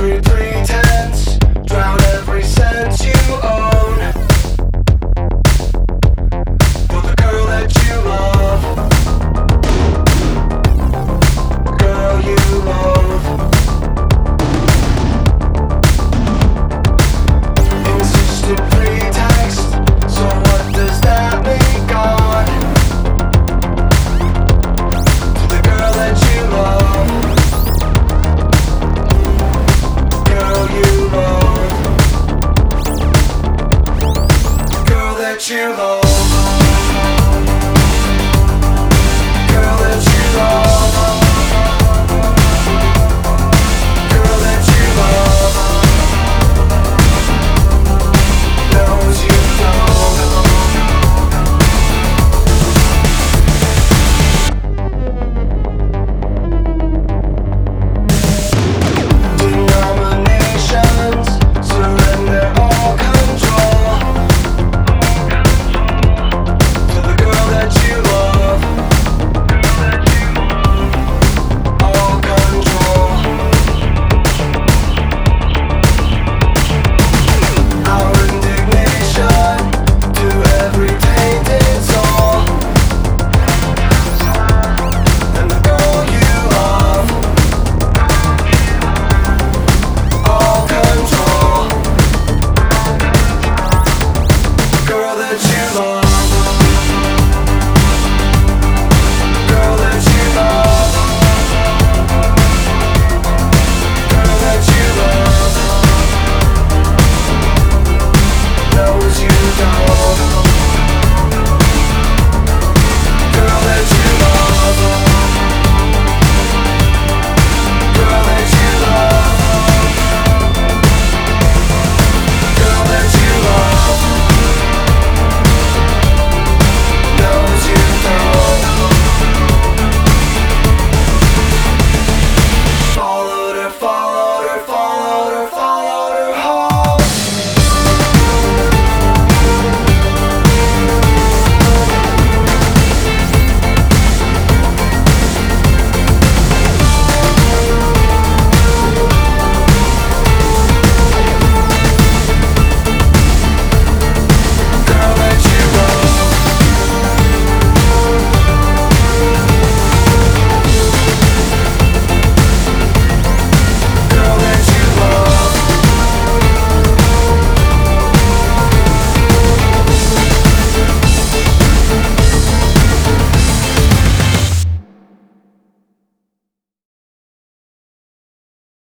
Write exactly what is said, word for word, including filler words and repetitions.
every pretense, drown every sense you own. For the girl that you love, girl you love. Insistent pretext, so what does that make God? To the girl that you love, girl you love, girl that you love.